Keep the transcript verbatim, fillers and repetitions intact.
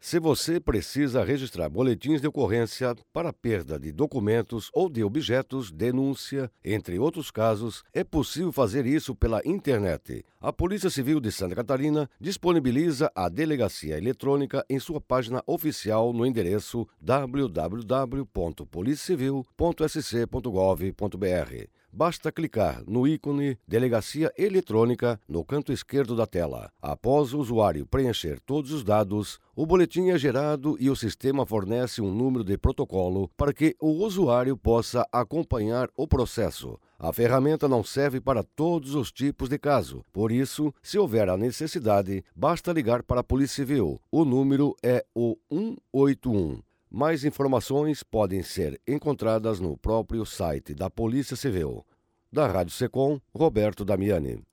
Se você precisa registrar boletins de ocorrência para perda de documentos ou de objetos, denúncia, entre outros casos, é possível fazer isso pela internet. A Polícia Civil de Santa Catarina disponibiliza a delegacia eletrônica em sua página oficial no endereço w w w ponto policia civil ponto s c ponto gov ponto b r. Basta clicar no ícone Delegacia Eletrônica no canto esquerdo da tela. Após o usuário preencher todos os dados, o boletim é gerado e o sistema fornece um número de protocolo para que o usuário possa acompanhar o processo. A ferramenta não serve para todos os tipos de caso, por isso, se houver a necessidade, basta ligar para a Polícia Civil. O número é o um oito um. Mais informações podem ser encontradas no próprio site da Polícia Civil. Da Rádio Secom, Roberto Damiani.